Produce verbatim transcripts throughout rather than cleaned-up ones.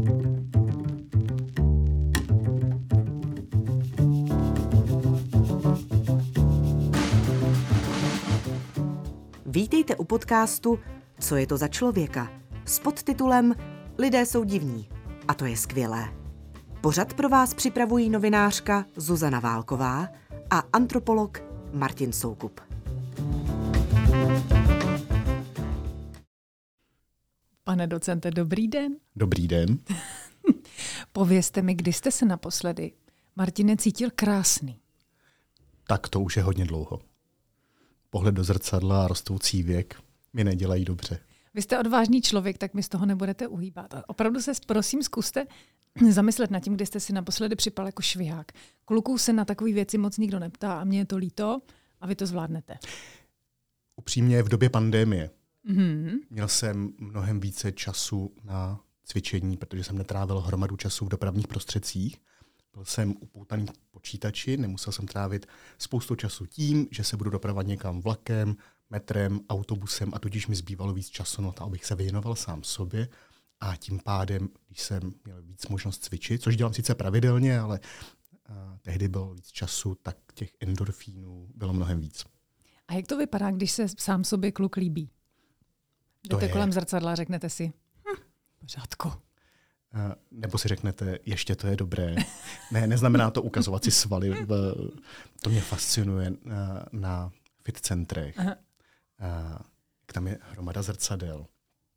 Vítejte u podcastu Co je to za člověka? S podtitulem Lidé jsou divní. A to je skvělé. Pořad pro vás připravují novinářka Zuzana Válková a antropolog Martin Soukup. Pane docente, dobrý den. Dobrý den. Povězte mi, kdy jste se naposledy, Martine, cítil krásný? Tak to už je hodně dlouho. Pohled do zrcadla a rostoucí věk mi nedělají dobře. Vy jste odvážný člověk, tak mi z toho nebudete uhýbat. Opravdu se, prosím, zkuste zamyslet nad tím, kdy jste si naposledy připal jako švihák. Kluků se na takové věci moc nikdo neptá a mně je to líto a vy to zvládnete. Upřímně v době pandemie Mm-hmm. měl jsem mnohem více času na cvičení, protože jsem netrávil hromadu času v dopravních prostředcích. Byl jsem upoutaný k počítači, nemusel jsem trávit spoustu času tím, že se budu dopravovat někam vlakem, metrem, autobusem a tudíž mi zbývalo víc času na to, abych se věnoval sám sobě a tím pádem, když jsem měl víc možnost cvičit, což dělám sice pravidelně, ale uh, tehdy bylo víc času, tak těch endorfínů bylo mnohem víc. A jak to vypadá, když se sám sobě kluk líbí? Jdete kolem zrcadla a řeknete si, hm, pořádku. Nebo si řeknete, ještě to je dobré. Ne, neznamená to ukazovat si svaly. To mě fascinuje na, na fit centrech. Aha. Tam je hromada zrcadel.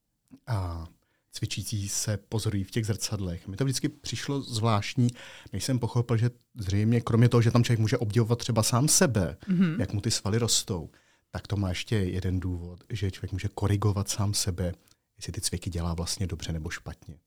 A cvičící se pozorují v těch zrcadlech. Mi to vždycky přišlo zvláštní, než jsem pochopil, že zřejmě kromě toho, že tam člověk může obdivovat třeba sám sebe, mm-hmm. jak mu ty svaly rostou, tak to má ještě jeden důvod, že člověk může korigovat sám sebe, jestli ty cviky dělá vlastně dobře nebo špatně.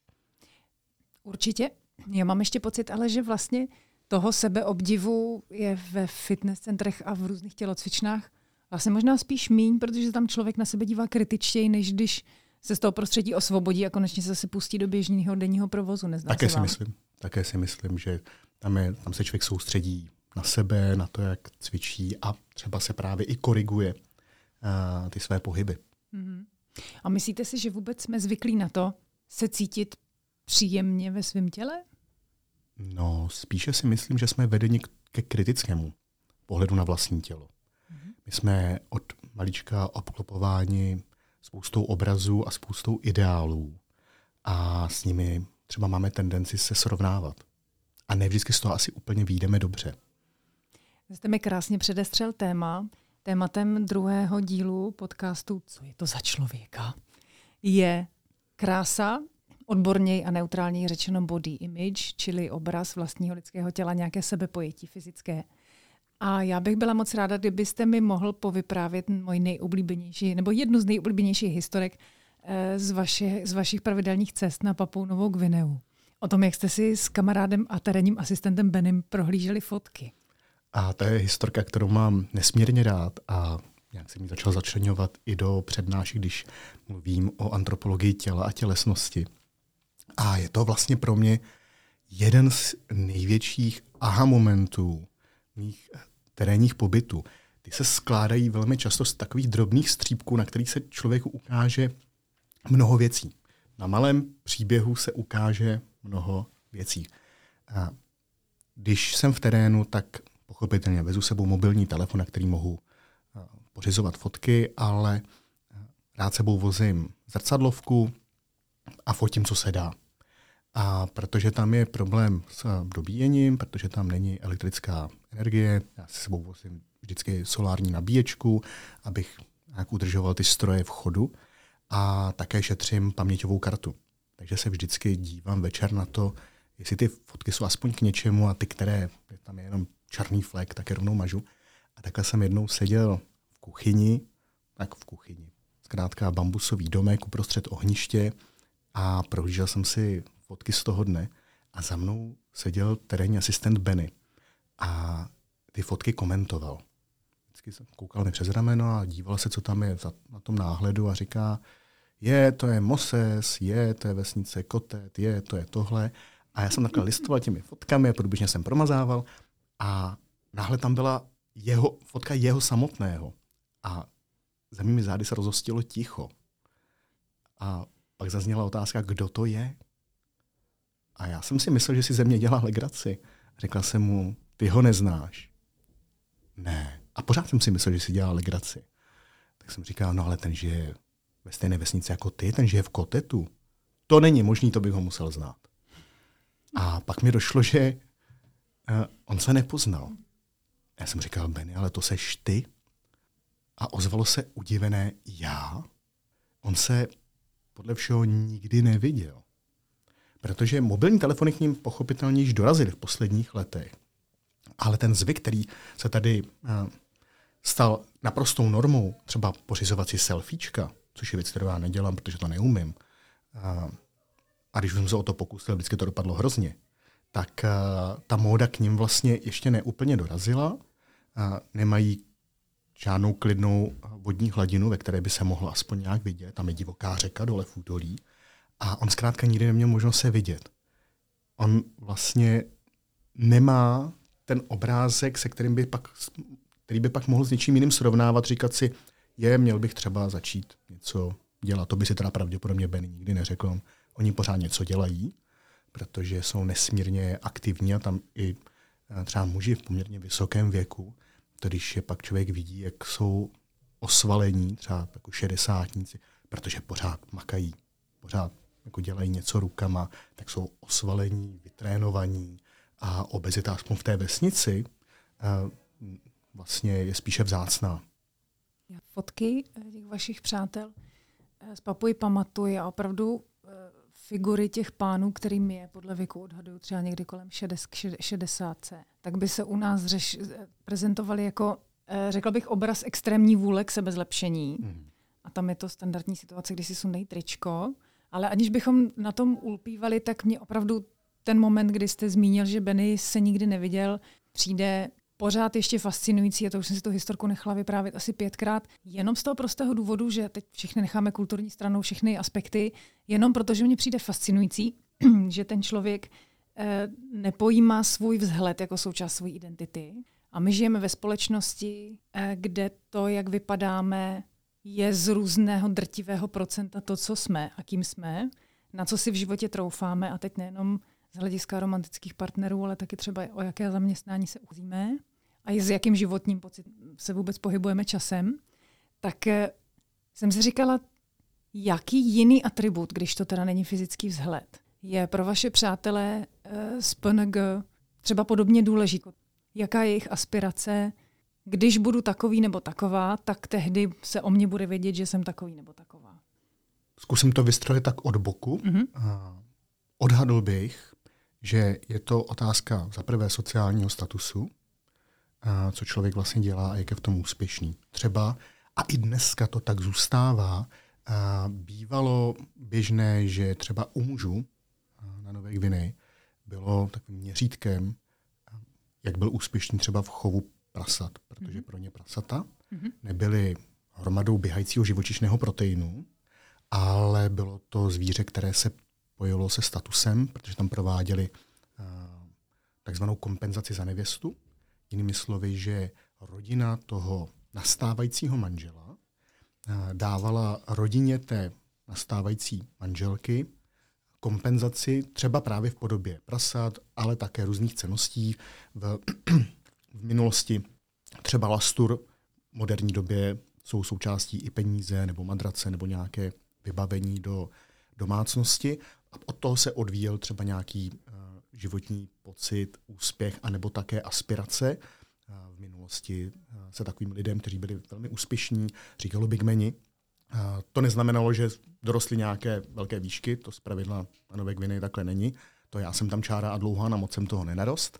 Určitě. Já mám ještě pocit, ale že vlastně toho sebeobdivu je ve fitness centrech a v různých tělocvičnách vlastně možná spíš míň, protože tam člověk na sebe dívá kritičtěji, než když se z toho prostředí osvobodí a konečně se zase pustí do běžného denního provozu. Nezdá Také se si vám? myslím. Také si myslím, že tam, je, tam se člověk soustředí na sebe, na to, jak cvičí a třeba se právě i koriguje uh, ty své pohyby. Mm-hmm. A myslíte si, že vůbec jsme zvyklí na to se cítit příjemně ve svém těle? No, spíše si myslím, že jsme vedeni ke kritickému pohledu na vlastní tělo. Mm-hmm. My jsme od malička obklopováni spoustou obrazů a spoustou ideálů a s nimi třeba máme tendenci se srovnávat. A ne vždycky z toho asi úplně vyjdeme dobře. Jste mi krásně předestřel téma. Tématem druhého dílu podcastu Co je to za člověka? Je krása, odborněji a neutrálněji řečeno body image, čili obraz vlastního lidského těla, nějaké sebepojetí fyzické. A já bych byla moc ráda, kdybyste mi mohl povyprávět můj nejoblíbenější, nebo jednu z nejoblíbenějších historek z, vaše, z vašich pravidelných cest na Papuu Novou Gvineu. O tom, jak jste si s kamarádem a terénním asistentem Benem prohlíželi fotky. A to je historka, kterou mám nesmírně rád a nějak jsem ji začal začleňovat i do přednášek, když mluvím o antropologii těla a tělesnosti. A je to vlastně pro mě jeden z největších aha momentů mých terénních pobytů. Ty se skládají velmi často z takových drobných střípků, na kterých se člověku ukáže mnoho věcí. Na malém příběhu se ukáže mnoho věcí. A když jsem v terénu, tak pochopitelně vezu sebou mobilní telefon, na který mohu pořizovat fotky, ale rád sebou vozím zrcadlovku a fotím, co se dá. A protože tam je problém s dobíjením, protože tam není elektrická energie, já si sebou vozím vždycky solární nabíječku, abych nějak udržoval ty stroje v chodu a také šetřím paměťovou kartu. Takže se vždycky dívám večer na to, jestli ty fotky jsou aspoň k něčemu a ty, které tam je jenom černý flek, tak je rovnou mažu. A takhle jsem jednou seděl v kuchyni, tak v kuchyni, zkrátka bambusový domek uprostřed ohniště a prohlížel jsem si fotky z toho dne a za mnou seděl terénní asistent Benny a ty fotky komentoval. Vždycky jsem koukal mi přes rameno a díval se, co tam je na tom náhledu a říká, je, to je Moses, je, to je vesnice Kotet, je, to je tohle. A já jsem takhle listoval těmi fotkami a průběžně jsem promazával a náhle tam byla jeho, fotka jeho samotného. A za mými zády se rozhostilo ticho. A pak zazněla otázka, kdo to je? A já jsem si myslel, že si ze mě dělá legraci. Řekla jsem mu, ty ho neznáš. Ne. A pořád jsem si myslel, že si dělá legraci. Tak jsem říkal, no ale ten žije ve stejné vesnici jako ty, ten žije v Kotetu. To není možný, to bych ho musel znát. A pak mi došlo, že uh, on se nepoznal. Já jsem říkal, Benny, ale to seš ty? A ozvalo se udivené já. On se podle všeho nikdy neviděl. Protože mobilní telefony k ním pochopitelně již dorazily v posledních letech. Ale ten zvyk, který se tady uh, stal naprostou normou, třeba pořizovat si selfiečka, což je věc, kterou já nedělám, protože to neumím. Uh, a když jsem se o to pokusil, vždycky to dopadlo hrozně, tak uh, ta móda k ním vlastně ještě neúplně dorazila. Uh, nemají žádnou klidnou vodní hladinu, ve které by se mohlo aspoň nějak vidět. Tam je divoká řeka dole v údolí. A on zkrátka nikdy neměl možnost se vidět. On vlastně nemá ten obrázek, se kterým by pak, který by pak mohl s něčím jiným srovnávat, říkat si, je, měl bych třeba začít něco dělat. To by si teda pravděpodobně Benny nikdy neřekl. Oni pořád něco dělají, protože jsou nesmírně aktivní a tam i třeba muži v poměrně vysokém věku, to když je pak člověk vidí, jak jsou osvalení, třeba jako šedesátníci, protože pořád makají, pořád jako dělají něco rukama, tak jsou osvalení, vytrénovaní a obezita aspoň v té vesnici vlastně je spíše vzácná. Fotky těch vašich přátel z Papuji pamatuji a opravdu figury těch pánů, kterým je podle věku odhadují třeba někdy kolem šedesát, tak by se u nás řeš, prezentovali jako, řekla bych, obraz extrémní vůle k sebezlepšení. Mm. A tam je to standardní situace, kdy si sundají tričko. Ale aniž bychom na tom ulpívali, tak mě opravdu ten moment, kdy jste zmínil, že Benny se nikdy neviděl, přijde pořád ještě fascinující, a to už jsem si tu historku nechala vyprávět asi pětkrát, jenom z toho prostého důvodu, že teď všechny necháme kulturní stranou, všechny aspekty, jenom protože mně přijde fascinující, že ten člověk eh, nepojímá svůj vzhled jako součást své identity. A my žijeme ve společnosti, eh, kde to, jak vypadáme, je z různého drtivého procenta to, co jsme a kým jsme, na co si v životě troufáme, a teď nejenom z hlediska romantických partnerů, ale taky třeba o jaké zaměstnání se ucházíme a s jakým životním pocit se vůbec pohybujeme časem, tak jsem si říkala, jaký jiný atribut, když to teda není fyzický vzhled, je pro vaše přátelé z P N G třeba podobně důležitý. Jaká je jejich aspirace, když budu takový nebo taková, tak tehdy se o mě bude vědět, že jsem takový nebo taková. Zkusím to vystrojit tak od boku. Mm-hmm. Odhadl bych, že je to otázka za prvé sociálního statusu, co člověk vlastně dělá a jak je v tom úspěšný. Třeba, a i dneska to tak zůstává, bývalo běžné, že třeba u mužů na Nové Gvineji bylo takovým měřítkem, jak byl úspěšný třeba v chovu prasat, protože pro ně prasata nebyly hromadou běhajícího živočišného proteinu, ale bylo to zvíře, které se pojilo se statusem, protože tam prováděli uh, takzvanou kompenzaci za nevěstu. Jinými slovy, že rodina toho nastávajícího manžela uh, dávala rodině té nastávající manželky kompenzaci třeba právě v podobě prasat, ale také různých cenností. V, v minulosti třeba lastur v moderní době jsou součástí i peníze nebo madrace nebo nějaké vybavení do domácnosti. A od toho se odvíjel třeba nějaký uh, životní pocit, úspěch anebo také aspirace. Uh, v minulosti uh, se takovým lidem, kteří byli velmi úspěšní, říkalo big meni. Uh, to neznamenalo, že dorostly nějaké velké výšky, to zpravidla na Nové Gvineji takhle není. To já jsem tam čára a dlouhá, na moc jsem toho nenarost.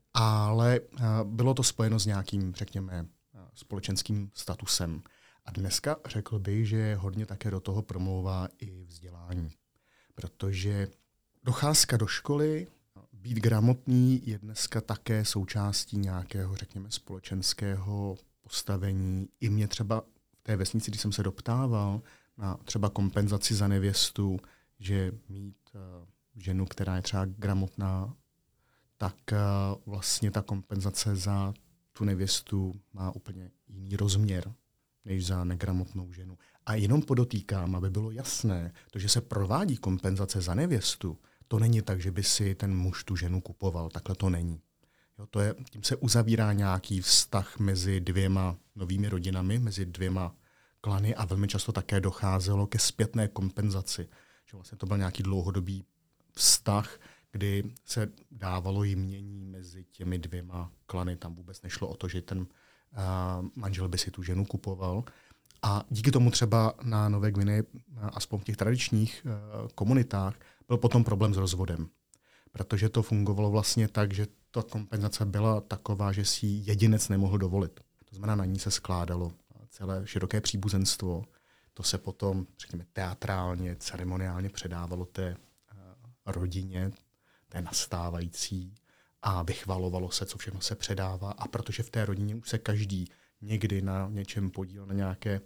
Ale uh, bylo to spojeno s nějakým, řekněme, uh, společenským statusem. A dneska řekl bych, že hodně také do toho promlouvá i vzdělání. Protože docházka do školy, být gramotný je dneska také součástí nějakého, řekněme, společenského postavení. I mě třeba v té vesnici, když jsem se doptával na třeba kompenzaci za nevěstu, že mít uh, ženu, která je třeba gramotná, tak uh, vlastně ta kompenzace za tu nevěstu má úplně jiný rozměr než za negramotnou ženu. A jenom podotýkám, aby bylo jasné, to, že se provádí kompenzace za nevěstu, to není tak, že by si ten muž tu ženu kupoval. Takhle to není. Jo, to je, tím se uzavírá nějaký vztah mezi dvěma novými rodinami, mezi dvěma klany a velmi často také docházelo ke zpětné kompenzaci. Že vlastně to byl nějaký dlouhodobý vztah, kdy se dávalo jmění mezi těmi dvěma klany. Tam vůbec nešlo o to, že ten uh, manžel by si tu ženu kupoval. A díky tomu třeba na Nové Gvineji, aspoň v těch tradičních uh, komunitách, byl potom problém s rozvodem. Protože to fungovalo vlastně tak, že ta kompenzace byla taková, že si jedinec nemohl dovolit. To znamená, na ní se skládalo celé široké příbuzenstvo. To se potom, řekněme, teatrálně, ceremoniálně předávalo té uh, rodině, té nastávající, a vychvalovalo se, co všechno se předává. A protože v té rodině už se každý někdy na něčem podíl, na nějaké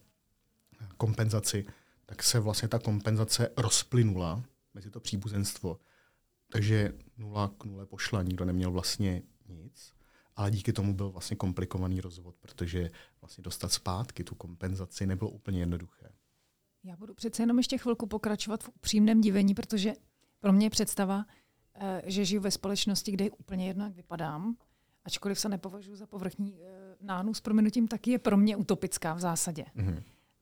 kompenzaci, tak se vlastně ta kompenzace rozplynula mezi to příbuzenstvo. Takže nula k nule pošla, nikdo neměl vlastně nic, ale díky tomu byl vlastně komplikovaný rozvod, protože vlastně dostat zpátky tu kompenzaci nebylo úplně jednoduché. Já budu přece jenom ještě chvilku pokračovat v upřímném divení, protože pro mě je představa, že žiju ve společnosti, kde je úplně jedno, jak vypadám, ačkoliv se nepovažuji za povrchní nánu s prominutím, taky je pro mě utopická v zásadě. Mm-hmm.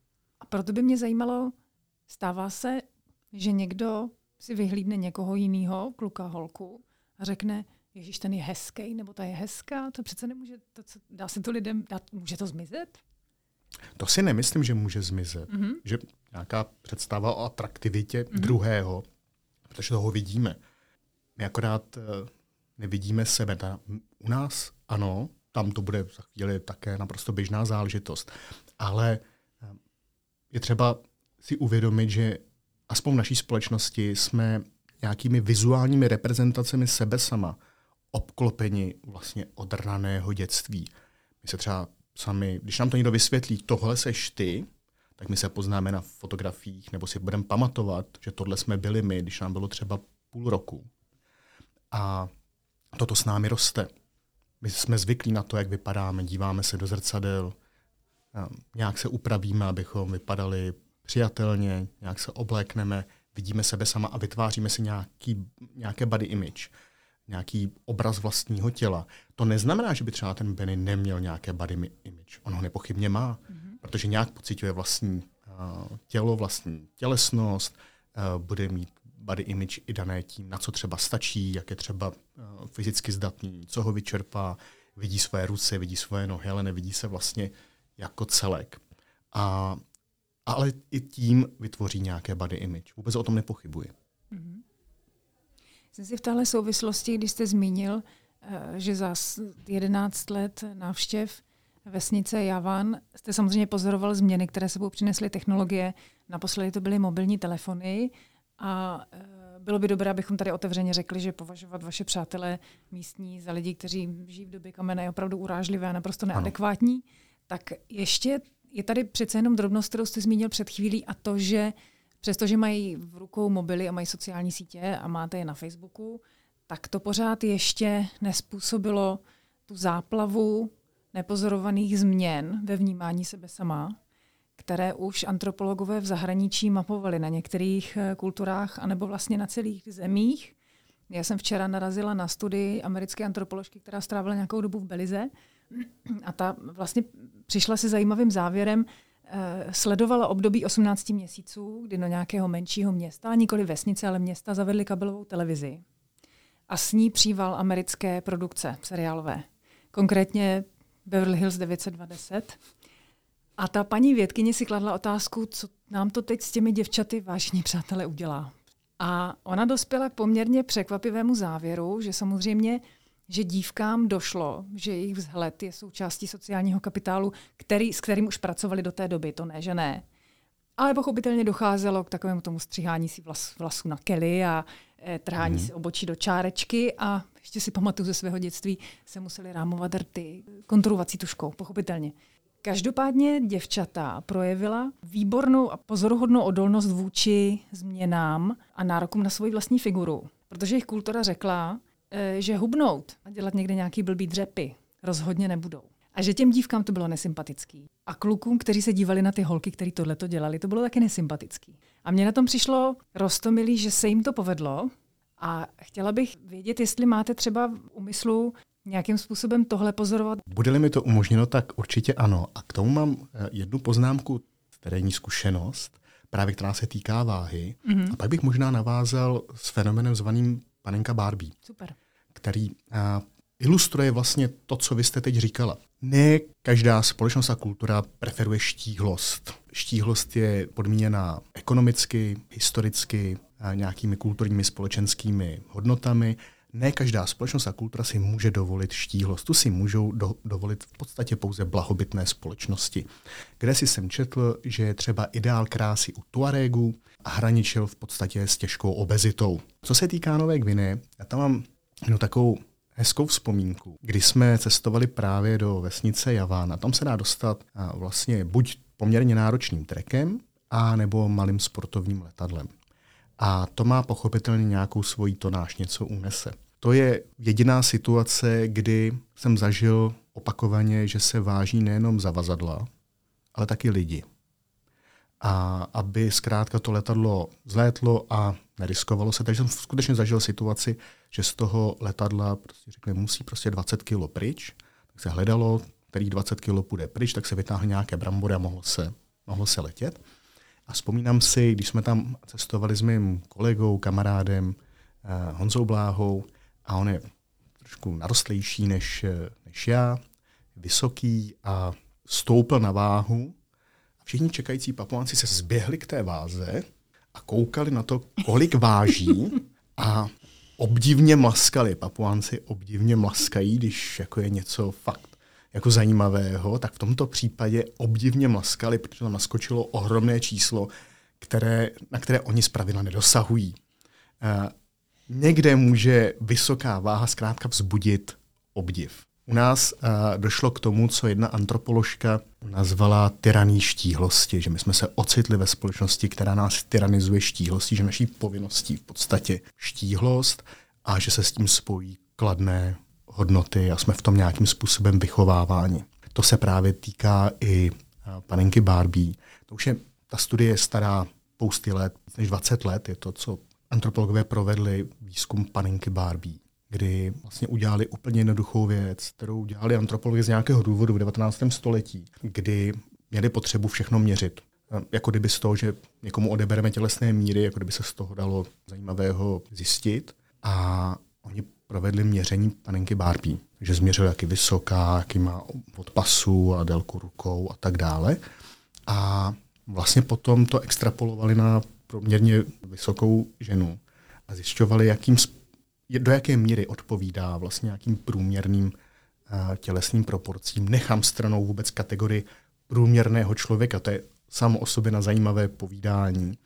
A proto by mě zajímalo, stává se, že někdo si vyhlídne někoho jiného, kluka, holku, a řekne, ježiš, ten je hezký, nebo ta je hezká, to přece nemůže, to, co, dá se to lidem, dá, může to zmizet? To si nemyslím, že může zmizet. Mm-hmm. Že nějaká představa o atraktivitě mm-hmm. druhého, protože toho vidíme. My akorát uh, nevidíme sebe. Ta, u nás ano, tam to bude za chvíli také naprosto běžná záležitost. Ale uh, je třeba si uvědomit, že aspoň v naší společnosti jsme nějakými vizuálními reprezentacemi sebe sama obklopeni vlastně od raného dětství. My se třeba sami, když nám to někdo vysvětlí, tohle seš ty, tak my se poznáme na fotografiích, nebo si budeme pamatovat, že tohle jsme byli my, když nám bylo třeba půl roku. A toto s námi roste. My jsme zvyklí na to, jak vypadáme, díváme se do zrcadel, nějak se upravíme, abychom vypadali přijatelně, nějak se oblékneme, vidíme sebe sama a vytváříme si nějaký, nějaké body image, nějaký obraz vlastního těla. To neznamená, že by třeba ten Benny neměl nějaké body image. On ho nepochybně má, mm-hmm. protože nějak pociťuje vlastní uh, tělo, vlastní tělesnost, uh, bude mít body image i dané tím, na co třeba stačí, jak je třeba uh, fyzicky zdatný, co ho vyčerpá, vidí své ruce, vidí svoje nohy, ale nevidí se vlastně jako celek. A ale i tím vytvoří nějaké body image. Vůbec o tom nepochybuji. Mm-hmm. Jsem si v téhle souvislosti, když jste zmínil, že za jedenáct let návštěv vesnice Javan jste samozřejmě pozoroval změny, které sebou přinesly technologie. Naposledy to byly mobilní telefony a bylo by dobré, abychom tady otevřeně řekli, že považovat vaše přátelé místní za lidi, kteří žijí v době kamene, je opravdu urážlivé a naprosto neadekvátní. Ano. Tak ještě je tady přece jenom drobnost, kterou jste zmínil před chvílí, a to, že přestože mají v rukou mobily a mají sociální sítě a máte je na Facebooku, tak to pořád ještě nespůsobilo tu záplavu nepozorovaných změn ve vnímání sebe sama, které už antropologové v zahraničí mapovali na některých kulturách anebo vlastně na celých zemích. Já jsem včera narazila na studii americké antropoložky, která strávila nějakou dobu v Belize, a ta vlastně přišla se zajímavým závěrem, eh, sledovala období osmnácti měsíců, kdy do nějakého menšího města, nikoli vesnice, ale města, zavedli kabelovou televizi. A s ní příval americké produkce seriálové. Konkrétně Beverly Hills devět set dvacet. A ta paní vědkyně si kladla otázku, co nám to teď s těmi děvčaty, vážení přátelé, udělá. A ona dospěla k poměrně překvapivému závěru, že samozřejmě že dívkám došlo, že jejich vzhled je součástí sociálního kapitálu, který, s kterým už pracovali do té doby, to ne, že ne. Ale pochopitelně docházelo k takovému tomu stříhání si vlas, vlasů na kely a e, trhání mm. si obočí do čárečky a ještě si pamatuju ze svého dětství, se museli rámovat rty konturovací tuškou, pochopitelně. Každopádně děvčata projevila výbornou a pozoruhodnou odolnost vůči změnám a nárokům na svoji vlastní figuru, protože jejich kultura řekla, že hubnout a dělat někde nějaký blbý dřepy rozhodně nebudou. A že těm dívkám to bylo nesympatický. A klukům, kteří se dívali na ty holky, kteří tohleto dělali, to bylo taky nesympatický. A mně na tom přišlo roztomilý, že se jim to povedlo A chtěla bych vědět, jestli máte třeba v úmyslu nějakým způsobem tohle pozorovat. Bude-li mi to umožněno, tak určitě ano. A k tomu mám jednu poznámku, terénní zkušenost, právě která se týká váhy. Mm-hmm. A pak bych možná navázal s fenomenem zvaným panenka Barbie. Super. Který a, ilustruje vlastně to, co vy jste teď říkala. Ne každá společnost a kultura preferuje štíhlost. Štíhlost je podmíněna ekonomicky, historicky, a nějakými kulturními společenskými hodnotami. Ne každá společnost a kultura si může dovolit štíhlost. Tu si můžou do, dovolit v podstatě pouze blahobytné společnosti. Kde si jsem četl, že je třeba ideál krásy u Tuaregů a hraničil v podstatě s těžkou obezitou. Co se týká Nové Gvineje, já tam mám no, takovou hezkou vzpomínku, kdy jsme cestovali právě do vesnice Javán. A tam se dá dostat a vlastně buď poměrně náročným trekem, a nebo malým sportovním letadlem. A to má pochopitelně nějakou svoji tonáž, něco unese. To je jediná situace, kdy jsem zažil opakovaně, že se váží nejenom zavazadla, ale taky lidi. A aby zkrátka to letadlo zlétlo a neriskovalo se, takže jsem skutečně zažil situaci, že z toho letadla prostě řekli, musí prostě dvacet kilo pryč, tak se hledalo, kterých dvacet kilo půjde pryč, tak se vytáhly nějaké brambory a mohlo se, mohlo se letět. A vzpomínám si, když jsme tam cestovali s mým kolegou, kamarádem eh, Honzou Bláhou, a on je trošku narostlejší než, než já, vysoký a stoupil na váhu. A všichni čekající Papuánci se zběhli k té váze a koukali na to, kolik váží, a obdivně mlaskali. Papuánci obdivně mlaskají, když jako je něco fakt jako zajímavého, tak v tomto případě obdivně mlaskali, protože tam naskočilo ohromné číslo, které, na které oni zpravidla nedosahují. Uh, někde může vysoká váha zkrátka vzbudit obdiv. U nás uh, došlo k tomu, co jedna antropoložka nazvala tyraní štíhlosti, že my jsme se ocitli ve společnosti, která nás tyranizuje štíhlostí, že naší povinností v podstatě štíhlost a že se s tím spojí kladné hodnoty a jsme v tom nějakým způsobem vychováváni. To se právě týká i panenky Barbie. To už je, ta studie je stará spousty let, než dvacet let, je to, co antropologové provedli výzkum panenky Barbie, kdy vlastně udělali úplně jednoduchou věc, kterou dělali antropologové z nějakého důvodu v devatenáctém století, kdy měli potřebu všechno měřit. Jako kdyby z toho, že někomu odebereme tělesné míry, jako kdyby se z toho dalo zajímavého zjistit. A oni provedli měření panenky Barbie. Takže změřili, jak je vysoká, jaký má od pasu a délku rukou a tak dále. A vlastně potom to extrapolovali na poměrně vysokou ženu a zjišťovali, jakým, do jaké míry odpovídá vlastně nějakým průměrným uh, tělesným proporcím. Nechám stranou vůbec kategorii průměrného člověka. To je samo o sobě na zajímavé povídání. Uh,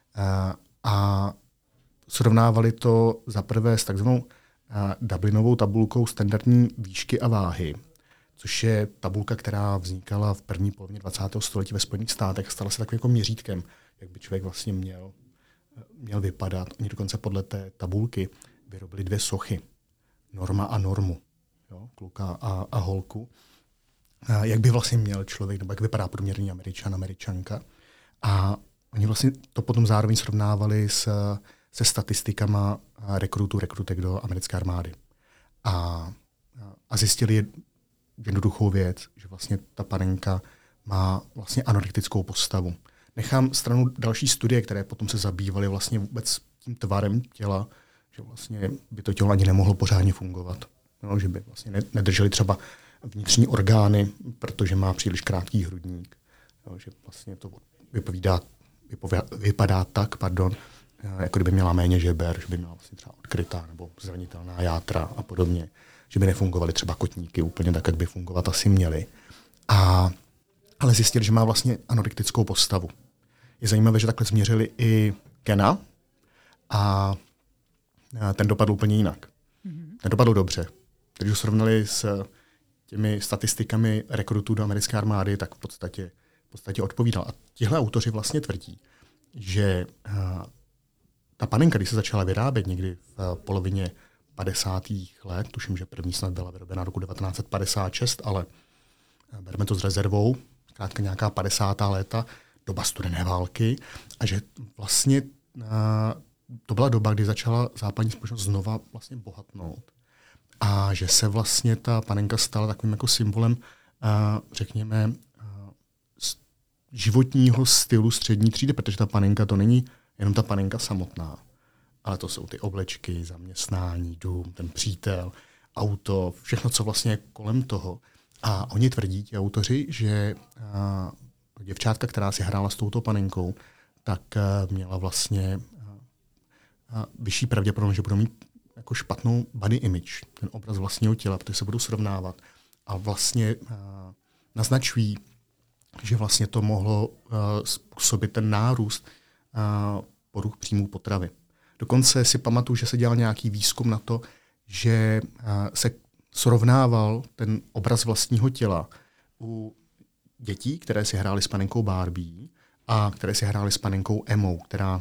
a srovnávali to zaprvé s takzvanou Dublinovou tabulkou standardní výšky a váhy, což je tabulka, která vznikala v první polovině dvacátého století ve Spojených státech, stala se takovým jako měřítkem, jak by člověk vlastně měl, měl vypadat. Oni dokonce podle té tabulky vyrobili dvě sochy, Norma a Normu, jo, kluka a, a holku. A jak by vlastně měl člověk, nebo jak vypadá průměrný Američan, Američanka. A oni vlastně to potom zároveň srovnávali s se statistikama rekrutů, rekrutek do americké armády. A, a zjistili jednoduchou věc, že vlastně ta panenka má vlastně anorektickou postavu. Nechám stranu další studie, které potom se zabývaly vlastně vůbec tím tvarem těla, že vlastně by to tělo ani nemohlo pořádně fungovat. No, že by vlastně nedrželi třeba vnitřní orgány, protože má příliš krátký hrudník. No, že vlastně to vypovídá, vypovídá, vypadá tak, pardon, jako kdyby měla méně žeber, že by měla vlastně třeba odkrytá nebo zranitelná játra a podobně, že by nefungovaly třeba kotníky úplně tak, jak by fungovat asi měly. A, ale zjistili, že má vlastně anorektickou postavu. Je zajímavé, že takhle změřili i Kena a ten dopadl úplně jinak. Mm-hmm. Ten dopadl dobře. Když ho srovnali s těmi statistikami rekrutů do americké armády, tak v podstatě, v podstatě odpovídal. A tihle autoři vlastně tvrdí, že ta panenka, když se začala vyrábět někdy v polovině padesátých let, tuším, že první snad byla vyrobena roku devatenáct set padesát šest, ale bereme to s rezervou, zkrátka nějaká padesátá léta, doba studené války, a že vlastně to byla doba, kdy začala západní společnost znova vlastně bohatnout a že se vlastně ta panenka stala takovým jako symbolem, řekněme, životního stylu střední třídy, protože ta panenka to není jenom ta panenka samotná, ale to jsou ty oblečky, zaměstnání, dům, ten přítel, auto, všechno, co vlastně je kolem toho. A oni tvrdí, ti autoři, že děvčátka, která si hrála s touto panenkou, tak měla vlastně vyšší pravděpodobnost, že budou mít jako špatnou body image, ten obraz vlastního těla, protože se budou srovnávat. A vlastně naznačují, že vlastně to mohlo uh, způsobit ten nárůst uh, poruch příjmů potravy. Dokonce si pamatuju, že se dělal nějaký výzkum na to, že uh, se srovnával ten obraz vlastního těla u dětí, které si hrály s panenkou Barbie a které si hrály s panenkou Emmou, která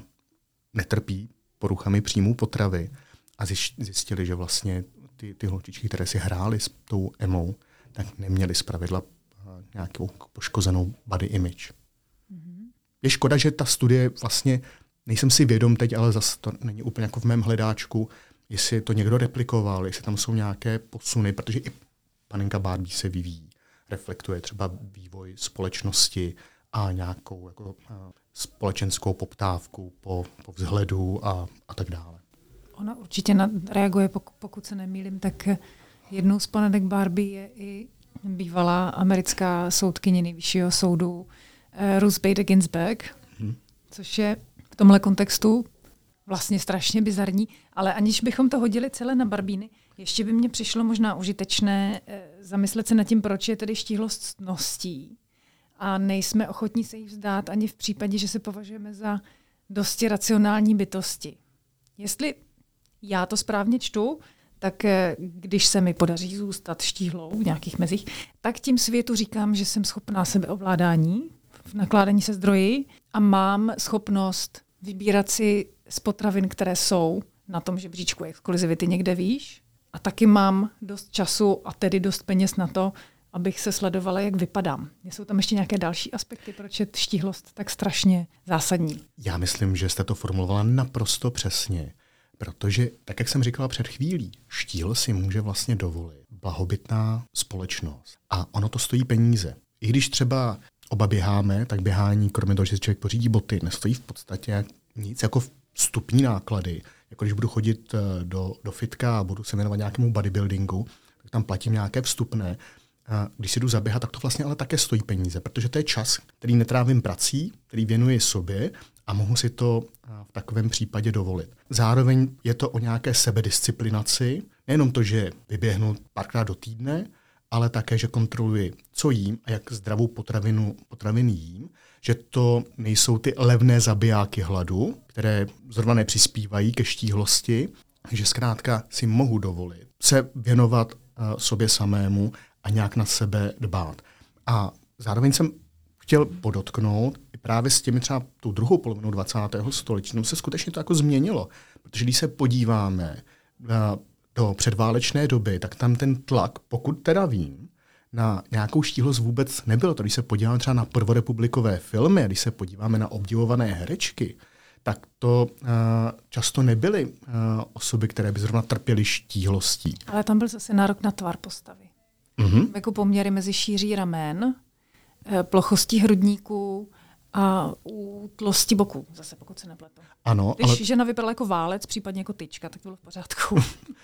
netrpí poruchami příjmů potravy. A zjistili, že vlastně ty, ty holčičky, které si hrály s tou Emmou, tak neměly zpravidla nějakou poškozenou body image. Mm-hmm. Je škoda, že ta studie vlastně, nejsem si vědom teď, ale zase to není úplně jako v mém hledáčku, jestli to někdo replikoval, jestli tam jsou nějaké posuny, protože i panenka Barbie se vyvíjí, reflektuje třeba vývoj společnosti a nějakou jako, a, společenskou poptávku po, po vzhledu a, a tak dále. Ona určitě na, reaguje, pokud, pokud se nemýlím, tak jednou z panenek Barbie je i bývalá americká soudkyně nejvyššího soudu Ruth Bader Ginsburg, hmm. což je v tomhle kontextu vlastně strašně bizarní, ale aniž bychom to hodili celé na Barbíny, ještě by mně přišlo možná užitečné zamyslet se nad tím, proč je tedy štíhlost ctností a nejsme ochotní se jí vzdát ani v případě, že se považujeme za dosti racionální bytosti. Jestli já to správně čtu, tak když se mi podaří zůstat štíhlou v nějakých mezích, tak tím světu říkám, že jsem schopná sebeovládání v nakládání se zdroji a mám schopnost vybírat si z potravin, které jsou na tom žebříčku exkluzivity někde výš. A taky mám dost času a tedy dost peněz na to, abych se sledovala, jak vypadám. Jsou tam ještě nějaké další aspekty, proč je štíhlost tak strašně zásadní? Já myslím, že jste to formulovala naprosto přesně. Protože, tak jak jsem říkala před chvílí, štíhl si může vlastně dovolit blahobytná společnost. A ono to stojí peníze. I když třeba oba běháme, tak běhání, kromě toho, že si člověk pořídí boty, nestojí v podstatě nic jako vstupní náklady. Jako když budu chodit do, do fitka a budu se věnovat nějakému bodybuildingu, tak tam platím nějaké vstupné. A když si jdu zaběhat, tak to vlastně ale také stojí peníze, protože to je čas, který netrávím prací, který věnuji sobě a mohu si to v takovém případě dovolit. Zároveň je to o nějaké sebedisciplinaci, nejenom to, že vyběhnu párkrát do týdne, ale také, že kontroluji, co jím a jak zdravou potravinu, potraviny jím, že to nejsou ty levné zabijáky hladu, které zrovna nepřispívají ke štíhlosti, že zkrátka si mohu dovolit se věnovat uh, sobě samému a nějak na sebe dbát. A zároveň jsem chtěl podotknout, i právě s těmi třeba tou druhou polovinou dvacátého století, no se skutečně to jako změnilo. Protože když se podíváme na, do předválečné doby, tak tam ten tlak, pokud teda vím, na nějakou štíhlost vůbec nebylo. To, když se podíváme třeba na prvorepublikové filmy, a když se podíváme na obdivované herečky, tak to uh, často nebyly uh, osoby, které by zrovna trpěly štíhlostí. Ale tam byl zase nárok na tvar postavy. Mm-hmm. Jako poměry mezi šíří ramen, plochostí hrudníků a útlosti boků, zase pokud se nepletu. Ano, Když ale... žena vypadala jako válec, případně jako tyčka, tak to bylo v pořádku.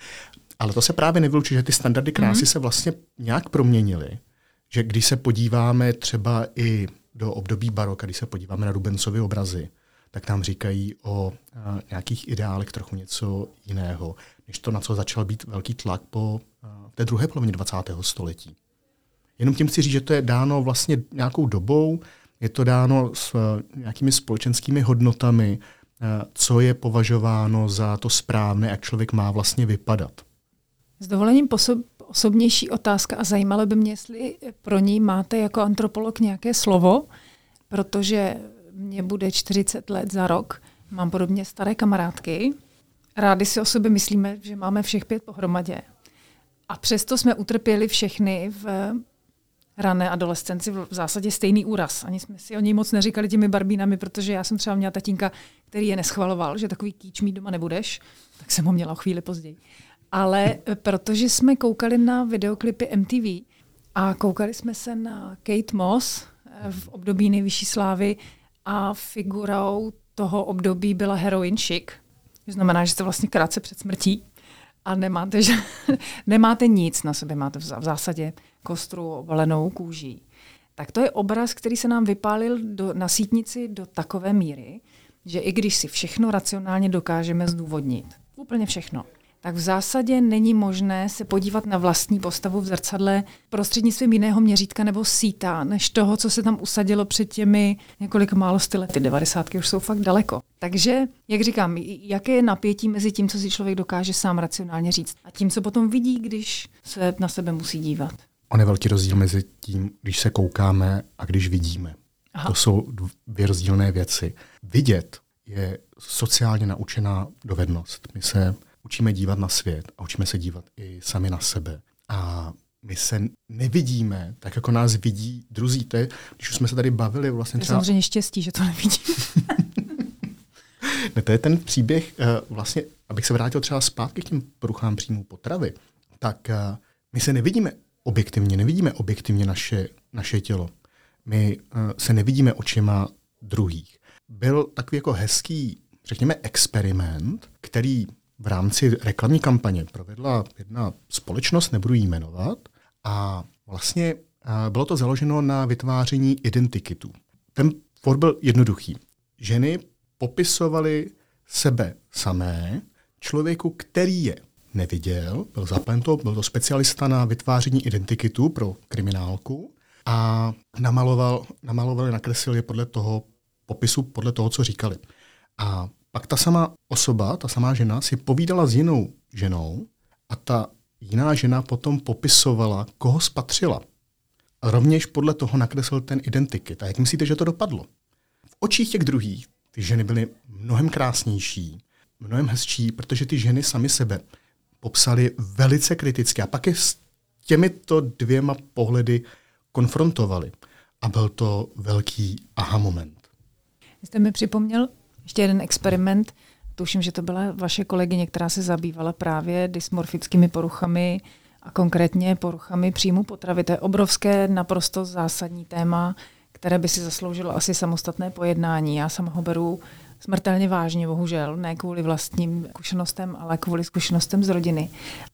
Ale to se právě nevylučuje, že ty standardy krásy mm-hmm. se vlastně nějak proměnily. Že když se podíváme třeba i do období baroka, když se podíváme na Rubensovy obrazy, tak nám říkají o a, nějakých ideálech trochu něco jiného, než to, na co začal být velký tlak po a, té druhé polovině dvacátého století. Jenom tím chci říct, že to je dáno vlastně nějakou dobou, je to dáno s uh, nějakými společenskými hodnotami, uh, co je považováno za to správné, jak člověk má vlastně vypadat. S dovolením posob, osobnější otázka a zajímalo by mě, jestli pro ní máte jako antropolog nějaké slovo, protože mně bude čtyřicet let za rok, mám podobně staré kamarádky, rádi si o sobě myslíme, že máme všech pět pohromadě. A přesto jsme utrpěli všechny v rané adolescenci v zásadě stejný úraz. Ani jsme si o něj moc neříkali těmi barbínami, protože já jsem třeba měla tatínka, který je neschvaloval, že takový kýč mít doma nebudeš, tak jsem ho měla o chvíli později. Ale protože jsme koukali na videoklipy M T V a koukali jsme se na Kate Moss v období nejvyšší slávy a figurou toho období byla heroin chic. To znamená, že jste vlastně krátce před smrtí a nemáte, že, nemáte nic na sobě, máte v zásadě kostru obalenou kůží. Tak to je obraz, který se nám vypálil do, na sítnici do takové míry, že i když si všechno racionálně dokážeme zdůvodnit, úplně všechno, tak v zásadě není možné se podívat na vlastní postavu v zrcadle prostřednictvím jiného měřítka nebo síta, než toho, co se tam usadilo před těmi několik málo sty lety. devadesátky už jsou fakt daleko. Takže, jak říkám, jaké je napětí mezi tím, co si člověk dokáže sám racionálně říct a tím, co potom vidí, když se na sebe musí dívat. On je velký rozdíl mezi tím, když se koukáme a když vidíme. Aha. To jsou dvě rozdílné věci. Vidět je sociálně naučená dovednost. My se učíme dívat na svět a učíme se dívat i sami na sebe. A my se nevidíme tak, jako nás vidí druzí. To je, když už jsme se tady bavili vlastně třeba... To je samozřejmě štěstí, že to nevidí. Ne, to je ten příběh, vlastně, abych se vrátil třeba zpátky k těm poruchám příjmu potravy, tak my se nevidíme objektivně, nevidíme objektivně naše, naše tělo. My se nevidíme očima druhých. Byl takový jako hezký, řekněme, experiment, který v rámci reklamní kampaně provedla jedna společnost, nebudu jí jmenovat, a vlastně bylo to založeno na vytváření identikitů. Ten for byl jednoduchý. Ženy popisovaly sebe samé člověku, který je neviděl, byl zaplento, byl to specialista na vytváření identikitů pro kriminálku a namaloval, namalovali, nakreslili podle toho popisu, podle toho, co říkali. A pak ta samá osoba, ta samá žena si povídala s jinou ženou a ta jiná žena potom popisovala, koho spatřila. A rovněž podle toho nakreslil ten identikit. A jak myslíte, že to dopadlo? V očích těch druhých ty ženy byly mnohem krásnější, mnohem hezčí, protože ty ženy sami sebe popsaly velice kriticky. A pak je s těmito dvěma pohledy konfrontovali. A byl to velký aha moment. Jste mi připomněl ještě jeden experiment. Tuším, že to byla vaše kolegyně, která se zabývala právě dysmorfickými poruchami a konkrétně poruchami příjmu potravy. To je obrovské, naprosto zásadní téma, které by si zasloužilo asi samostatné pojednání. Já sama ho beru smrtelně vážně, bohužel, ne kvůli vlastním zkušenostem, ale kvůli zkušenostem z rodiny.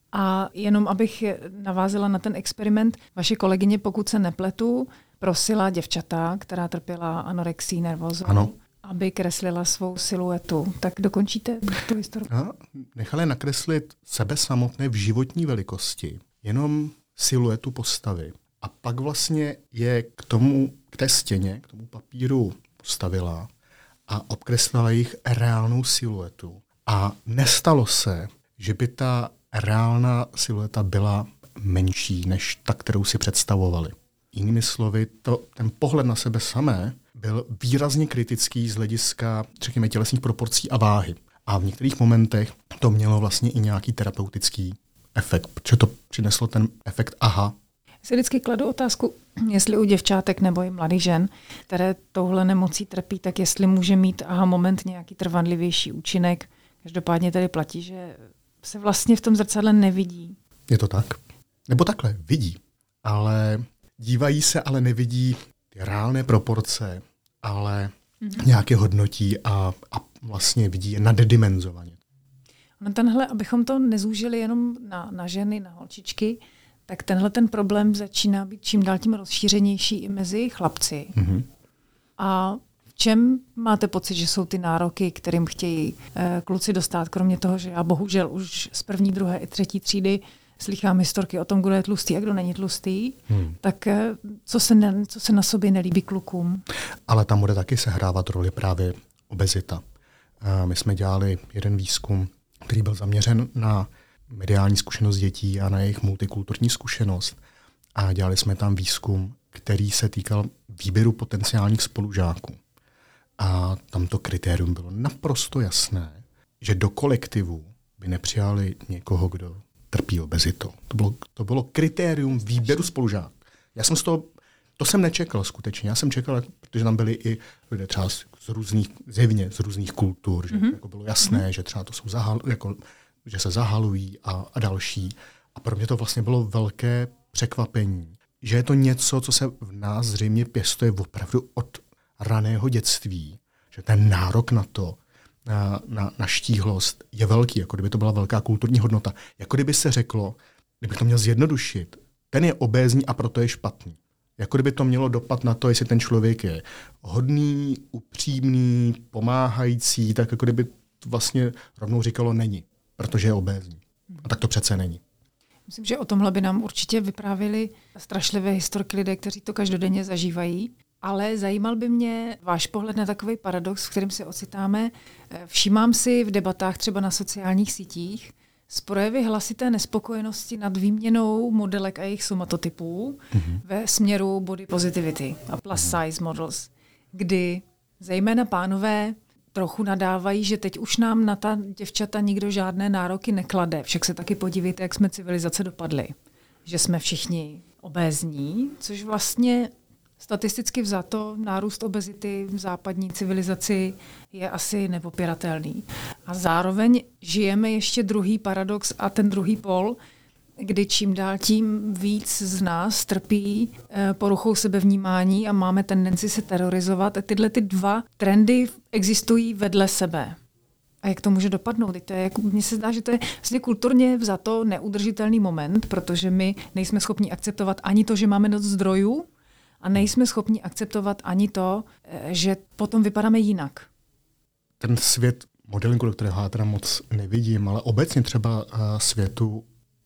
A jenom abych navázala na ten experiment, vaše kolegyně, pokud se nepletu, prosila děvčata, která trpěla anorexí nervózou, ano, aby kreslila svou siluetu. Tak dokončíte tu historii. No, nechali nakreslit sebe samotné v životní velikosti, jenom siluetu postavy. A pak vlastně je k tomu, k té stěně, k tomu papíru postavila a obkreslila jich reálnou siluetu. A nestalo se, že by ta reálná silueta byla menší než ta, kterou si představovali. Jinými slovy, to, ten pohled na sebe samé byl výrazně kritický z hlediska, řekněme, tělesných proporcí a váhy. A v některých momentech to mělo vlastně i nějaký terapeutický efekt, protože to přineslo ten efekt aha. Si vždycky kladu otázku, jestli u děvčátek nebo i mladých žen, které touhle nemocí trpí, tak jestli může mít aha moment nějaký trvanlivější účinek. Každopádně tady platí, že se vlastně v tom zrcadle nevidí. Je to tak? Nebo takhle, vidí, ale dívají se, ale nevidí ty reálné proporce, ale mm-hmm. nějaké hodnotí a, a vlastně vidí je naddimenzovaně. No tenhle, abychom to nezúžili jenom na, na ženy, na holčičky, tak tenhle ten problém začíná být čím dál tím rozšířenější i mezi chlapci. Mm-hmm. A v čem máte pocit, že jsou ty nároky, kterým chtějí eh, kluci dostat, kromě toho, že já bohužel už z první, druhé i třetí třídy slychám historky o tom, kdo je tlustý a kdo není tlustý, hmm. tak eh, co, se ne, co se na sobě nelíbí klukům? Ale tam bude taky sehrávat roli právě obezita. Eh, my jsme dělali jeden výzkum, který byl zaměřen na mediální zkušenost dětí a na jejich multikulturní zkušenost. A dělali jsme tam výzkum, který se týkal výběru potenciálních spolužáků. A tam to kritérium bylo naprosto jasné, že do kolektivu by nepřijali někoho, kdo trpí obezitou. To bylo, to bylo kritérium výběru spolužáků. Já jsem z toho To jsem nečekal skutečně. Já jsem čekal, protože tam byli i lidé třeba z různých, zjevně z různých kultur, že mm-hmm. jako bylo jasné, mm-hmm. že třeba to jsou zahal, jako, že se zahalují a, a další. A pro mě to vlastně bylo velké překvapení, že je to něco, co se v nás zřejmě pěstuje opravdu od raného dětství, že ten nárok na to, na, na, na štíhlost je velký, jako kdyby to byla velká kulturní hodnota. Jako kdyby se řeklo, kdybych to měl zjednodušit, ten je obézní a proto je špatný. Jako kdyby to mělo dopad na to, jestli ten člověk je hodný, upřímný, pomáhající, tak jako kdyby to vlastně rovnou říkalo není, protože je obézní. A tak to přece není. Myslím, že o tomhle by nám určitě vyprávěli strašlivé historky lidé, kteří to každodenně zažívají. Ale zajímal by mě váš pohled na takový paradox, v kterém se ocitáme. Všímám si v debatách třeba na sociálních sítích z projevy hlasité nespokojenosti nad výměnou modelek a jejich somatotypů mm-hmm. ve směru body positivity a plus size models, kdy zejména pánové trochu nadávají, že teď už nám na ta děvčata nikdo žádné nároky neklade. Však se taky podívejte, jak jsme civilizace dopadli. Že jsme všichni obézní, což vlastně statisticky vzato nárůst obezity v západní civilizaci je asi nepopiratelný. A zároveň žijeme ještě druhý paradox a ten druhý pol, kdy čím dál tím víc z nás trpí poruchou sebevnímání a máme tendenci se terorizovat. A tyhle ty dva trendy existují vedle sebe. A jak to může dopadnout? To je, jako, mně se zdá, že to je vlastně kulturně vzato neudržitelný moment, protože my nejsme schopni akceptovat ani to, že máme dost zdrojů, a nejsme schopni akceptovat ani to, že potom vypadáme jinak. Ten svět modelingu, do kterého já teda moc nevidím, ale obecně třeba světu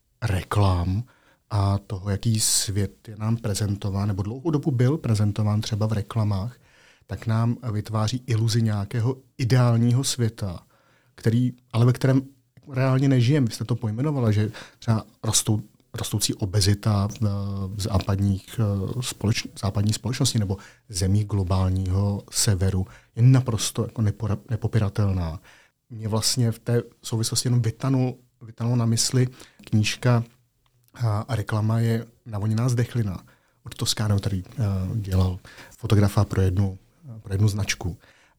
reklam a toho, jaký svět je nám prezentován, nebo dlouhou dobu byl prezentován třeba v reklamách, tak nám vytváří iluzi nějakého ideálního světa, který, ale ve kterém reálně nežijeme. Vy jste to pojmenovala, že třeba rostou rostoucí obezita v, v západních společ, západní společnosti nebo zemí globálního severu je naprosto jako nepora, nepopiratelná. Mě vlastně v té souvislosti jenom vytanul, vytanul na mysli knížka a, a reklama je Navoněná zdechlina od Toscano, který uh, dělal fotografa pro jednu, pro jednu značku.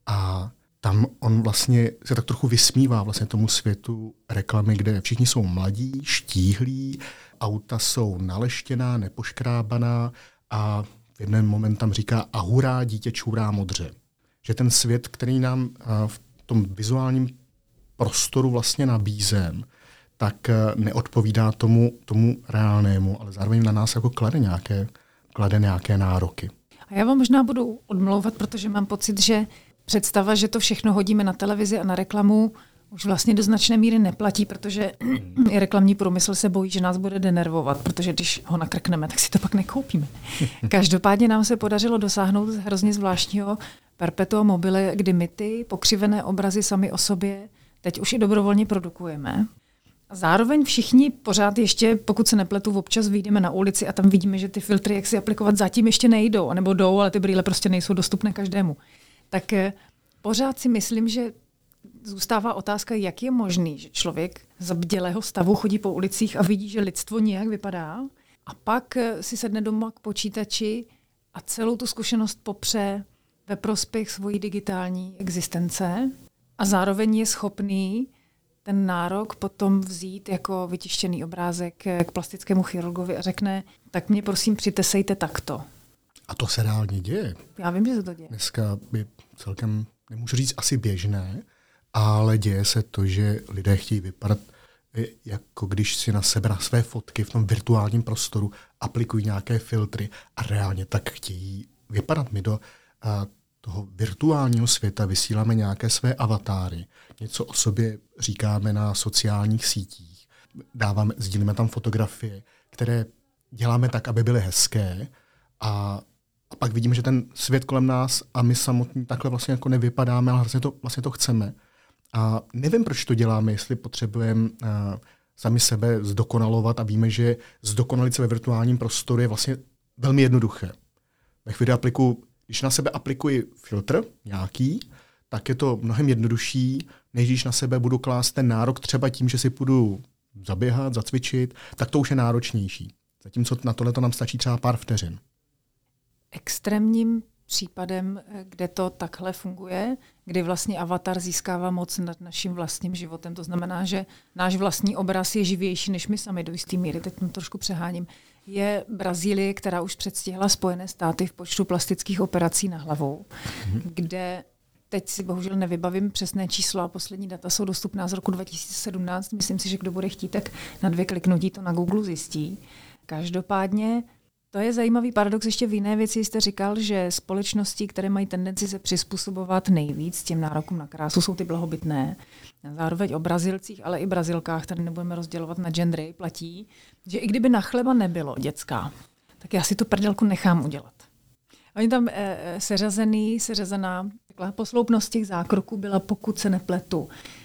A tam on vlastně se tak trochu vysmívá vlastně tomu světu reklamy, kde všichni jsou mladí, štíhlí, auta jsou naleštěná, nepoškrábaná a v jeden moment tam říká a hurá, dítě čůrá modře. Že ten svět, který nám v tom vizuálním prostoru vlastně nabízem, tak neodpovídá tomu, tomu reálnému, ale zároveň na nás jako klade nějaké, klade nějaké nároky. A já vám možná budu odmlouvat, protože mám pocit, že představa, že to všechno hodíme na televizi a na reklamu, už vlastně do značné míry neplatí, protože i reklamní průmysl se bojí, že nás bude denervovat, protože když ho nakrkneme, tak si to pak nekoupíme. Každopádně nám se podařilo dosáhnout hrozně zvláštního perpetua mobile, kdy my ty pokřivené obrazy sami o sobě teď už i dobrovolně produkujeme. A zároveň všichni pořád ještě, pokud se nepletu, občas vyjdeme na ulici a tam vidíme, že ty filtry, jak si aplikovat, zatím ještě nejdou, nebo jdou, ale ty brýle prostě nejsou dostupné každému. Tak pořád si myslím, že zůstává otázka, jak je možný, že člověk za bdělého stavu chodí po ulicích a vidí, že lidstvo nějak vypadá a pak si sedne doma k počítači a celou tu zkušenost popře ve prospěch svojí digitální existence a zároveň je schopný ten nárok potom vzít jako vytištěný obrázek k plastickému chirurgovi a řekne, tak mě prosím přitesejte takto. A to se reálně děje. Já vím, že se to děje. Dneska je celkem, nemůžu říct asi běžné, ale děje se to, že lidé chtějí vypadat, jako když si na sebe, na své fotky v tom virtuálním prostoru aplikují nějaké filtry a reálně tak chtějí vypadat. My do a, toho virtuálního světa vysíláme nějaké své avatáry, něco o sobě říkáme na sociálních sítích, dáváme, sdílíme tam fotografie, které děláme tak, aby byly hezké a A pak vidíme, že ten svět kolem nás a my samotní takhle vlastně jako nevypadáme, ale vlastně to, vlastně to chceme. A nevím, proč to děláme, jestli potřebujeme uh, sami sebe zdokonalovat a víme, že zdokonalit se ve virtuálním prostoru je vlastně velmi jednoduché. Ve chvíli apliku, když na sebe aplikuji filtr nějaký, tak je to mnohem jednodušší, než když na sebe budu klást ten nárok třeba tím, že si půjdu zaběhat, zacvičit, tak to už je náročnější. Zatímco na tohle to nám stačí třeba pár vteřin. extrémním případem, kde to takhle funguje, kdy vlastně avatar získává moc nad naším vlastním životem. To znamená, že náš vlastní obraz je živější než my sami do jisté míry. Teď to trošku přeháním. Je Brazílie, která už předstihla Spojené státy v počtu plastických operací na hlavu, mm-hmm. kde teď si bohužel nevybavím přesné číslo a poslední data jsou dostupná z roku dva tisíce sedmnáct. Myslím si, že kdo bude chtít, tak na dvě kliknutí to na Google zjistí. Každopádně to je zajímavý paradox. Ještě v jiné věci jste říkal, že společnosti, které mají tendenci se přizpůsobovat nejvíc těm nárokům na krásu, jsou ty blahobytné. Zároveň o Brazilcích, ale i Brazilkách, tady nebudeme rozdělovat na gendery, platí, že i kdyby na chleba nebylo dětská, tak já si tu prdelku nechám udělat. Oni tam e, seřazený, seřazená takhle, posloupnost těch zákroků byla, pokud se nepletu,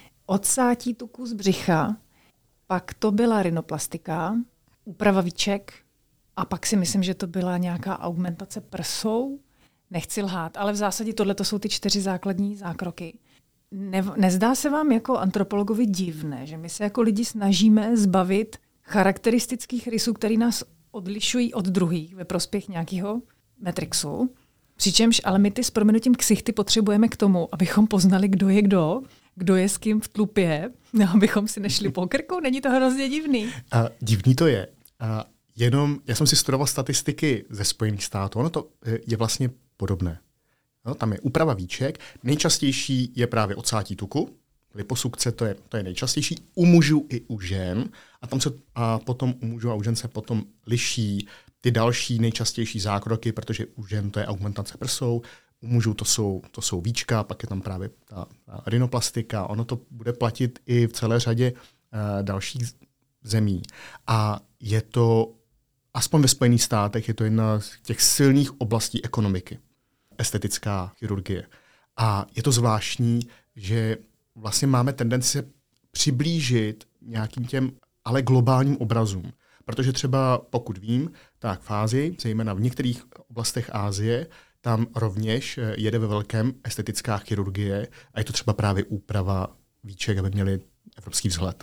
odsátí tuku z břicha, pak to byla rhinoplastika, úprava víček, a pak si myslím, že to byla nějaká augmentace prsou. Nechci lhát, ale v zásadě tohle to jsou ty čtyři základní zákroky. Ne, nezdá se vám jako antropologovi divné, že my se jako lidi snažíme zbavit charakteristických rysů, které nás odlišují od druhých ve prospěch nějakého matrixu, přičemž ale my ty s prominutím ksichty potřebujeme k tomu, abychom poznali, kdo je kdo, kdo je s kým v tlupě, abychom si nešli po krku. Není to hrozně divný? A divný to je. A jenom, já jsem si studoval statistiky ze Spojených států, ono to je vlastně podobné. No, tam je úprava víček, nejčastější je právě odsátí tuku, liposukce, to je, to je nejčastější, u mužů i u žen, a, tam se, a potom u mužů a u žen se potom liší ty další nejčastější zákroky, protože u žen to je augmentace prsou, u mužů to jsou, to jsou víčka, pak je tam právě ta, ta rhinoplastika, ono to bude platit i v celé řadě uh, dalších zemí. A je to, aspoň ve Spojených státech, je to jedna z těch silných oblastí ekonomiky. Estetická chirurgie. A je to zvláštní, že vlastně máme tendenci se přiblížit nějakým těm ale globálním obrazům. Protože třeba, pokud vím, tak v Ázii, zejména v některých oblastech Asie, tam rovněž jede ve velkém estetická chirurgie a je to třeba právě úprava víček, aby měli evropský vzhled.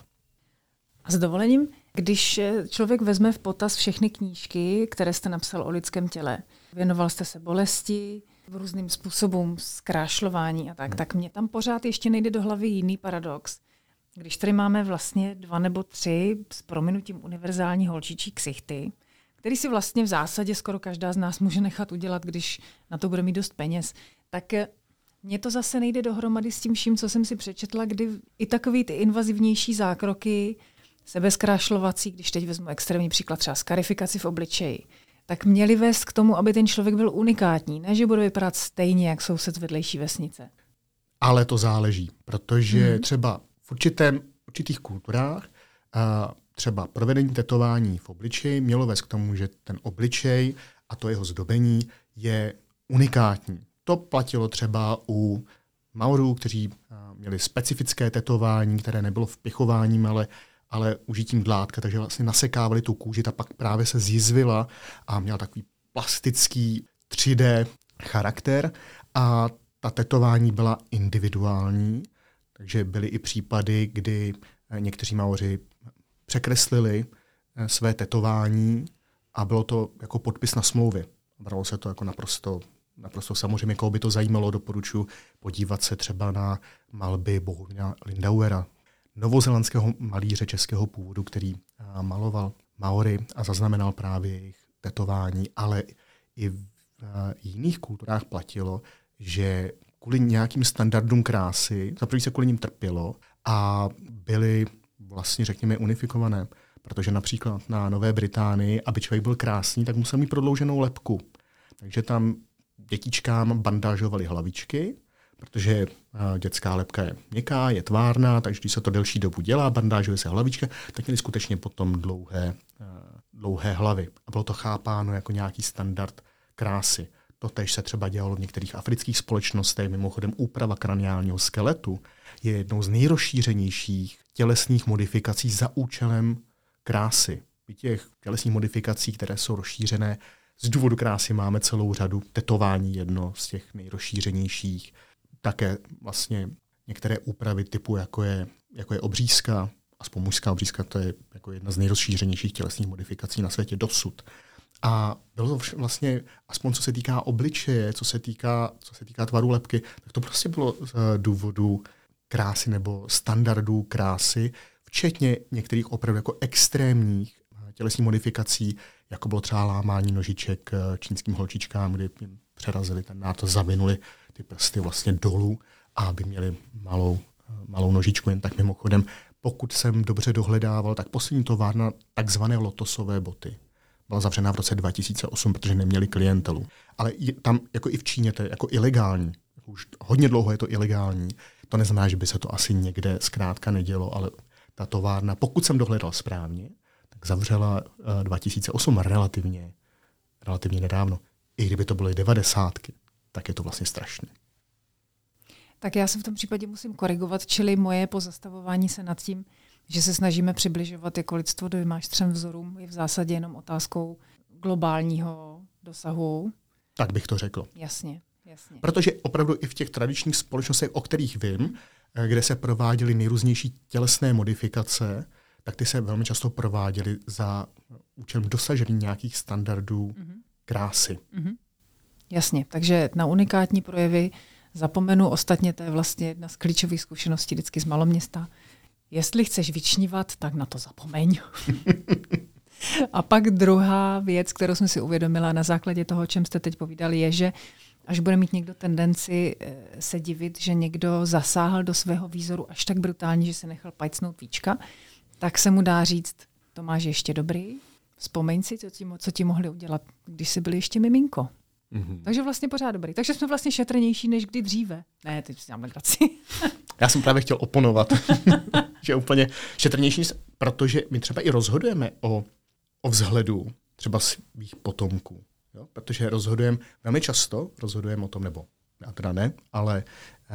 A s dovolením, když člověk vezme v potaz všechny knížky, které jste napsal o lidském těle, věnoval jste se bolesti, v různým způsobům zkrášlování a tak, hmm. tak mě tam pořád ještě nejde do hlavy jiný paradox. Když tady máme vlastně dva nebo tři s prominutím univerzální holčičí ksichty, který si vlastně v zásadě skoro každá z nás může nechat udělat, když na to bude mít dost peněz, tak mně to zase nejde dohromady s tím vším, co jsem si přečetla, kdy i takový ty invazivnější zákroky, sebezkrášlovací, když teď vezmu extrémní příklad třeba skarifikaci v obličeji, tak měli vést k tomu, aby ten člověk byl unikátní, ne že bude vypadat stejně, jak soused z vedlejší vesnice. Ale to záleží, protože hmm. třeba v určitém, určitých kulturách a třeba provedení tetování v obličeji mělo vést k tomu, že ten obličej a to jeho zdobení je unikátní. To platilo třeba u Maorů, kteří měli specifické tetování, které nebylo vpichováním, ale ale užitím dlátka, takže vlastně nasekávali tu kůži, ta pak právě se zjizvila a měla takový plastický tři dé charakter a ta tetování byla individuální, takže byly i případy, kdy někteří Maoři překreslili své tetování a bylo to jako podpis na smlouvy. Bralo se to jako naprosto, naprosto samozřejmě, koho by to zajímalo, doporučuji podívat se třeba na malby Bohumila Lindauera, novozelandského malíře českého původu, který maloval Maory a zaznamenal právě jejich tetování, ale i v jiných kulturách platilo, že kvůli nějakým standardům krásy, zaprvé se kvůli ním trpělo a byly vlastně, řekněme, unifikované. Protože například na Nové Británii, aby člověk byl krásný, tak musel mít prodlouženou lebku. Takže tam dětičkám bandážovali hlavičky, protože dětská lebka je měkká, je tvárná, takže když se to delší dobu dělá, bandážuje se hlavička, tak měli skutečně potom dlouhé, dlouhé hlavy. A bylo to chápáno jako nějaký standard krásy. Totéž se třeba dělalo v některých afrických společnostech, mimochodem úprava kraniálního skeletu je jednou z nejrozšířenějších tělesných modifikací za účelem krásy. I těch tělesných modifikací, které jsou rozšířené z důvodu krásy, máme celou řadu. Tetování jedno z těch nejrozšířenějších. Také vlastně některé úpravy typu, jako je, jako je obřízka, aspoň mužská obřízka, to je jako jedna z nejrozšířenějších tělesných modifikací na světě dosud. A bylo to vlastně, aspoň co se týká obličeje, co se týká, co se týká tvaru lebky, tak to prostě bylo z důvodu krásy nebo standardů krásy, včetně některých opravdu jako extrémních tělesných modifikací, jako bylo třeba lámání nožiček čínským holčičkám, kdy jim přerazili ten náto, zavinuli ty prsty vlastně dolů, a aby měli malou, malou nožičku. Jen tak mimochodem, pokud jsem dobře dohledával, tak poslední továrna takzvané lotosové boty byla zavřená v roce dva tisíce osm, protože neměli klientelu. Ale tam jako i v Číně to je jako ilegální. Už hodně dlouho je to ilegální. To neznamená, že by se to asi někde zkrátka nedělo, ale ta továrna, pokud jsem dohledal správně, tak zavřela dva tisíce osm relativně, relativně nedávno. I kdyby to byly devadesátky, tak je to vlastně strašné. Tak já se v tom případě musím korigovat, čili moje pozastavování se nad tím, že se snažíme přibližovat jako lidstvo dvěma třem vzorům, je v zásadě jenom otázkou globálního dosahu. Tak bych to řekl. Jasně, jasně. Protože opravdu i v těch tradičních společnostech, o kterých vím, kde se prováděly nejrůznější tělesné modifikace, tak ty se velmi často prováděly za účelem dosažení nějakých standardů mm-hmm. krásy. Mm-hmm. Jasně, takže na unikátní projevy zapomenu, ostatně to je vlastně jedna z klíčových zkušeností vždycky z maloměsta. Jestli chceš vyčnívat, tak na to zapomeň. A pak druhá věc, kterou jsem si uvědomila na základě toho, o čem jste teď povídali, je, že až bude mít někdo tendenci se divit, že někdo zasáhl do svého výzoru až tak brutálně, že se nechal pajcnout víčka, tak se mu dá říct, to máš ještě dobrý, vzpomeň si, co ti, co ti mohli udělat, když jsi byl ještě miminko. Mm-hmm. Takže vlastně pořád dobrý. Takže jsme vlastně šetrnější než kdy dříve. Ne, teď si dáme legraci. Já jsem právě chtěl oponovat, že úplně šetrnější, protože my třeba i rozhodujeme o, o vzhledu třeba svých potomků. Jo? Protože rozhodujeme velmi často, rozhodujeme o tom, nebo já teda ne, ale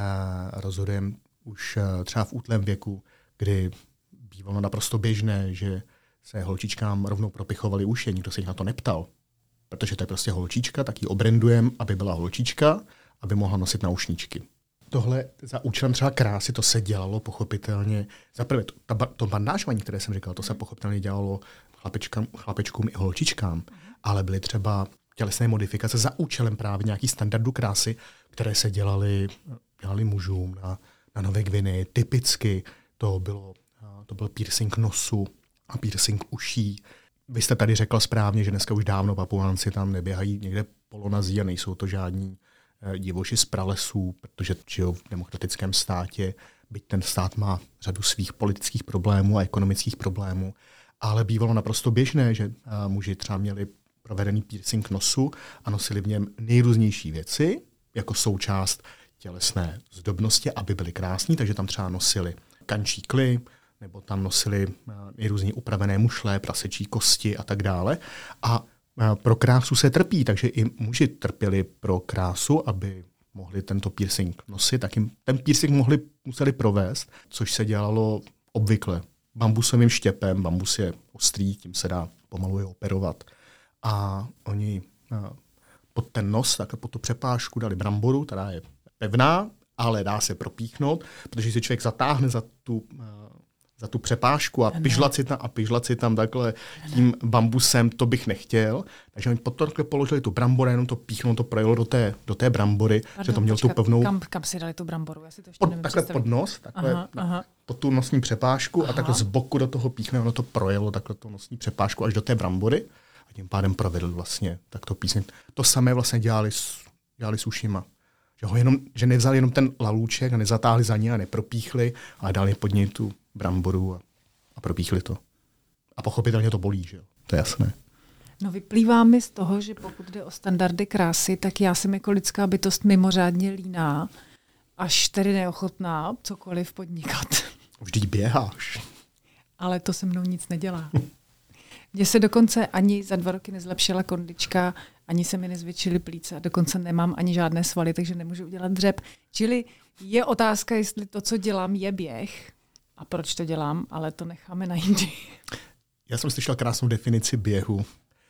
uh, rozhodujeme už uh, třeba v útlém věku, kdy bývalo naprosto běžné, že se holčičkám rovnou propichovali uši, nikdo se jich na to neptal. Protože to je prostě holčička, tak ji obrandujeme, aby byla holčička, aby mohla nosit naušničky. Tohle za účelem třeba krásy, to se dělalo pochopitelně. Zaprvé to, ta, to bandážování, které jsem říkal, to se pochopitelně dělalo chlapečkám, chlapečkům i holčičkám, ale byly třeba tělesné modifikace za účelem právě nějakých standardů krásy, které se dělaly, dělaly mužům na, na Nové Gvineji. Typicky to, bylo, to byl piercing nosu a piercing uší. Vy jste tady řekla správně, že dneska už dávno Papuánci tam neběhají někde polonazí a nejsou to žádní divoši z pralesů, protože žijou v demokratickém státě, byť ten stát má řadu svých politických problémů a ekonomických problémů, ale bývalo naprosto běžné, že muži třeba měli provedený piercing nosu a nosili v něm nejrůznější věci jako součást tělesné zdobnosti, aby byli krásní, takže tam třeba nosili kančíkly, nebo tam nosili nejrůzně upravené mušle, prasečí kosti a tak dále. A pro krásu se trpí, takže i muži trpěli pro krásu, aby mohli tento piercing nosit, tak jim ten piercing mohli, museli provést, což se dělalo obvykle bambusovým štěpem. Bambus je ostrý, tím se dá pomalu je operovat. A oni pod ten nos, tak pod tu přepážku dali bramboru, která je pevná, ale dá se propíchnout, protože si člověk zatáhne za tu za tu přepážku a pižlat si tam, a pižlat si tam takhle tím bambusem, to bych nechtěl. Takže oni potom položili tu bramboru, jenom to píchnou, to projelo do té, do té brambory, Pardon, že to měl počkat, tu pevnou... Kam, kam si dali tu bramboru? Já si to ještě pod, takhle pod nos, takhle aha, na, aha. pod tu nosní přepážku aha. a takhle z boku do toho píchne, ono to projelo takhle tu nosní přepážku až do té brambory a tím pádem provedl vlastně takto píseň. To samé vlastně dělali s, dělali s ušima. Že, ho jenom, že nevzali jenom ten lalůček a nezatáhli za ně a nepropíchli, ale dali pod něj tu bramboru a, a propíchli to. A pochopitelně to bolí, že jo? To je jasné. No vyplývá mi z toho, že pokud jde o standardy krásy, tak já jsem jako lidská bytost mimořádně líná, až tedy neochotná cokoliv podnikat. Vždyť běháš. Ale to se mnou nic nedělá. Mně se dokonce ani za dva roky nezlepšila kondička, ani se mi nezvětšily plíce a dokonce nemám ani žádné svaly, takže nemůžu udělat dřep. Čili je otázka, jestli to, co dělám, je běh a proč to dělám, ale to necháme na jindy. Já jsem slyšel krásnou definici běhu,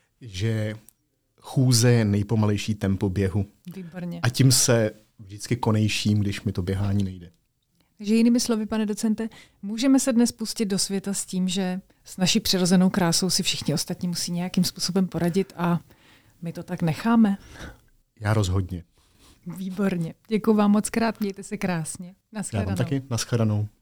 že chůze je nejpomalejší tempo běhu. Výborně. A tím se vždycky konejším, když mi to běhání nejde. Takže jinými slovy, pane docente, můžeme se dnes pustit do světa s tím, že s naší přirozenou krásou si všichni ostatní musí nějakým způsobem poradit a my to tak necháme? Já rozhodně. Výborně. Děkuji vám moc krát, mějte se krásně. Já vám taky, nashledanou.